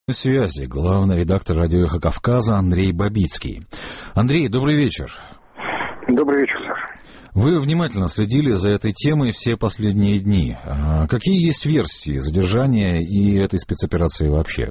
На связи главный редактор радио «Эхо Кавказа» Андрей Бабицкий. Андрей, добрый вечер. Добрый вечер, сэр. Вы внимательно следили за этой темой все последние дни. Какие есть версии задержания и этой спецоперации вообще?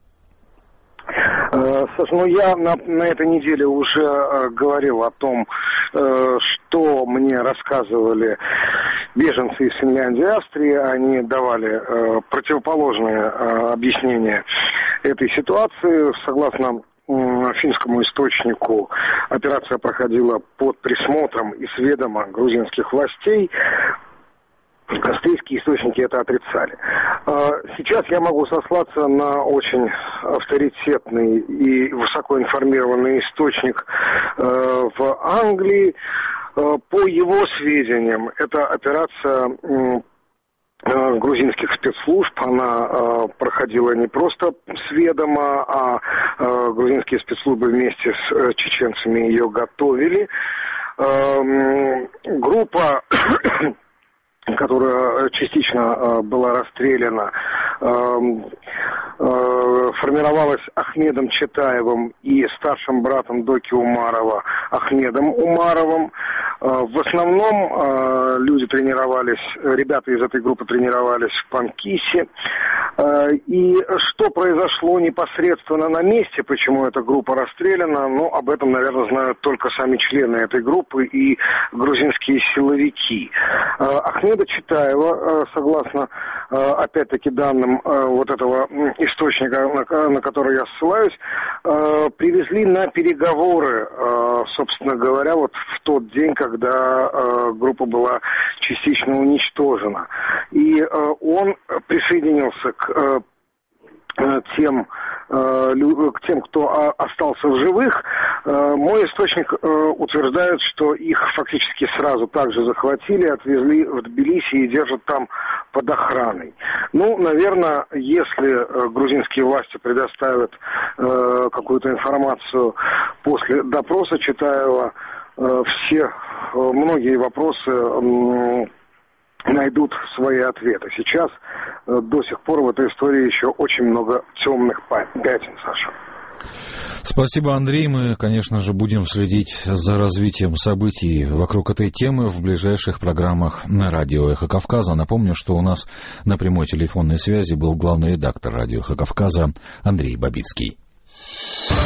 Саш, я на этой неделе уже говорил о том, что мне рассказывали беженцы из Финляндии и Австрии. Они давали противоположные объяснения этой ситуации. Согласно финскому источнику, операция проходила под присмотром и с ведома грузинских властей. Австрийские источники это отрицали. Сейчас я могу сослаться на очень авторитетный и высокоинформированный источник в Англии. По его сведениям, эта операция грузинских спецслужб, она проходила не просто с ведома, а грузинские спецслужбы вместе с чеченцами ее готовили. Группа, которая частично была расстреляна, формировалась Ахмедом Четаевым и старшим братом Доки Умарова Ахмедом Умаровым. В основном люди тренировались, ребята из этой группы тренировались в Панкисе. И что произошло непосредственно на месте, почему эта группа расстреляна, об этом, наверное, знают только сами члены этой группы и грузинские силовики. Ахмеда Четаева, согласно, опять-таки, данным вот этого источника, на который я ссылаюсь, привезли на переговоры, собственно говоря, вот в тот день, когда группа была частично уничтожена. И он присоединился к тем, кто остался в живых. Мой источник утверждает, что их фактически сразу также захватили, отвезли в Тбилиси и держат там под охраной. Наверное, если грузинские власти предоставят какую-то информацию после допроса Четаева, многие вопросы найдут свои ответы. Сейчас до сих пор в этой истории еще очень много темных пятен, Саша. Спасибо, Андрей. Мы, конечно же, будем следить за развитием событий вокруг этой темы в ближайших программах на радио «Эхо Кавказа». Напомню, что у нас на прямой телефонной связи был главный редактор радио «Эхо Кавказа» Андрей Бабицкий.